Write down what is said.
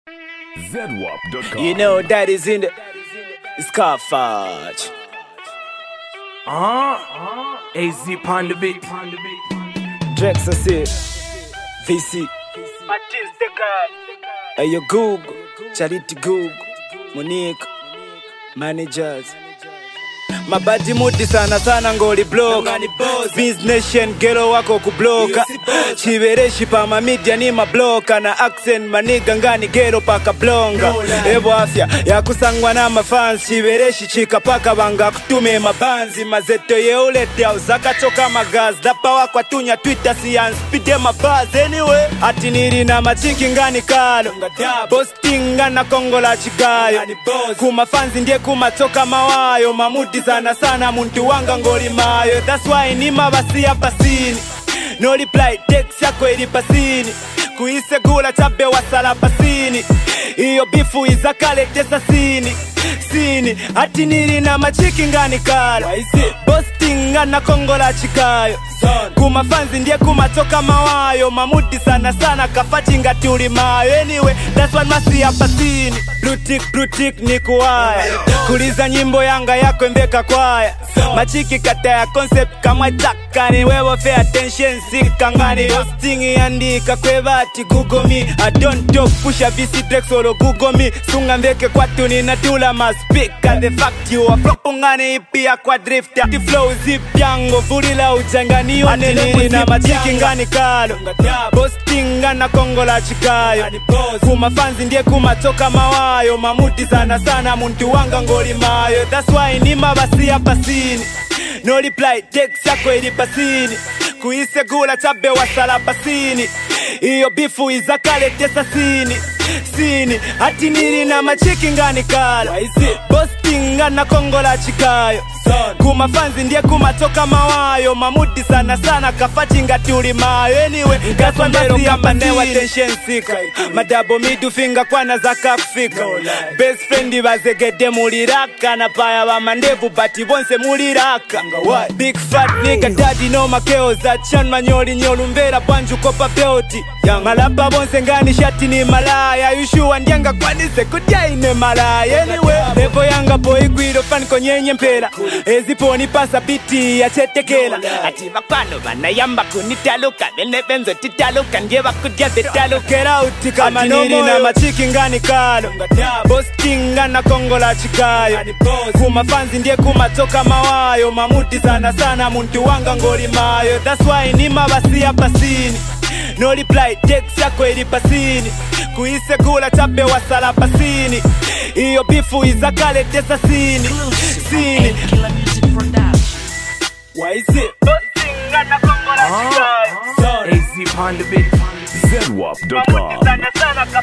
ZWAP.com. You know that is in the Scarfage. AZ on the beat. Drex say VC. Ayo Google, Charity Google, Monique, managers. Mabadi mudi sana sana ngoli bloka Biz Nation gero wako kubloka Chivereshi pa media ni mabloka Na accent maniga ngani gero paka blonga Ebo afya ya kusangwa na mafans Chivereshi chika paka banga kutume mabanzi Mazeto ye ulete ya uzaka choka magaz Dapa wakwa tunya Twitter siyan speed mabaz Anyway ati niri na machiki ngani kalo Posting ngana Kongo la chigayo Kuma fanzi ndiye kuma toka mawayo Mamudi sana sana muntu wanga ngoli mayo That's why ni mabasi ya pasini No reply text yako ili pasini Kuise gula chabe wasala pasini Iyo bifu izakale tesa sini Ati niri na machiki ngani kala Posting ngana Kongo la chikayo Kuma fanzi ndiye kuma toka mawayo Mamudi sana sana kafati ngatuli mayo Anyway that's why masi ya pasini Blue tick ni kuwaya Kuliza nyimbo yanga yako mbeka kwaya Machiki kata ya concept kama takani Wewe pay attention sikangani Posting yandika kwebati Google me I don't talk pusha VC Drex olo Google me Sunga mbeke kwa tuni na tula maspika The fact you are flop ungane ipi ya kwa drifter The flow zip yango vulila ujangani Yone niri na machiki ngani kalo Posting ngana Kongo la chikayo Kuma fanzi ndiye kuma toka mawayo Mamudi sana sana muntu wanga ngoli mayo That's why ni mabasi ya pasini No reply text yako ili pasini Kuise gula chabe wasala pasini Iyo bifu izakale tesa sini Ati niri na machiki ngani kala Posting ngana Kongo la chikayo Kuma fanzi ndiye kuma toka mawayo Mamudi sana sana kafati ngatuli mayo Anyway gaswa mbero kama newa tension sika Madabo midu finga kwa na zaka kufika Best friend bazegede muliraka Na paya wa mandevu bati bonse muliraka Big fat nigga daddy no makeo za chan manyoli nyolu mbera banju kopa peoti Malapa bonse ngani shati ni malaya Yushuwa ndianga kwanise kudia ine malaya Anyway levo yanga boy guido fan konyenye mpela Ezipo ni pasa biti ya chetekela Ati wakwano wana yamba kunitaluka Bene benzo titaluka Ngewa kudia zitalukera uti kama niri na machiki ngani kalo Posting ngana Kongo la chikayo Kuma fanzi ndiye kuma toka mawayo Mamudi sana sana muntu wanga ngoli mayo That's why ni mabasi ya pasini No reply text yako ili pasini Kuise gula chape wasala pasini Iyo bifu izakale tesa sini Why is it? AZ on the beat. ZWAP.com.